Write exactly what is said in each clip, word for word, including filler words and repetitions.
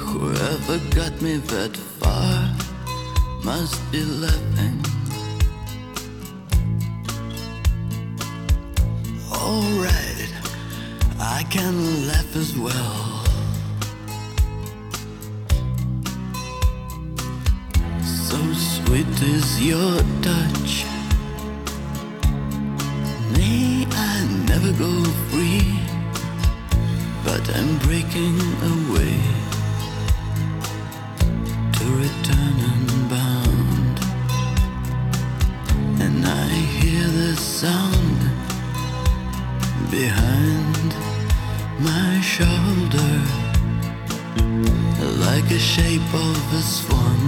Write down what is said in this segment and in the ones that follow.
Whoever got me that far must be laughing. Alright, I can laugh as well. So sweet is your touch. May I never go free, but I'm breaking away to return unbound. And I hear the sound behind my shoulder, like a shape of a swan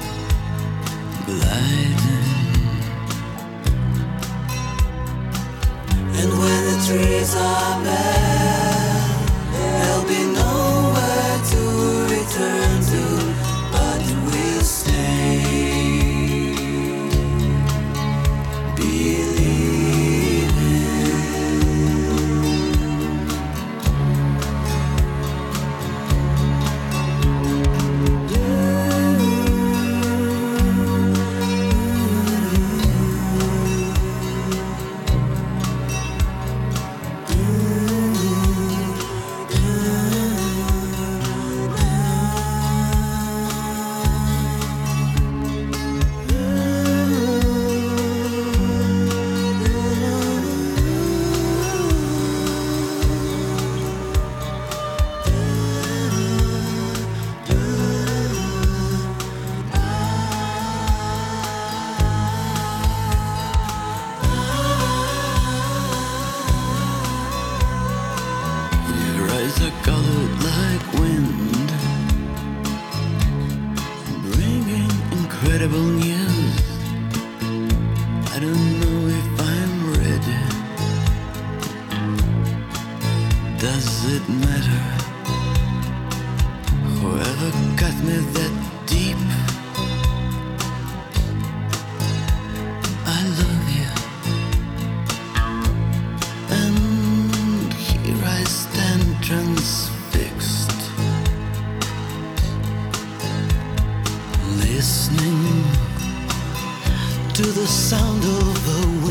gliding. And when the trees are bare, there'll be nowhere to return to, but we'll stay are colored like wind, bringing incredible news. I don't know if I'm ready. Does it matter? Whoever cut me that deep, I love you. And here I stand transfixed, listening to the sound of the wind.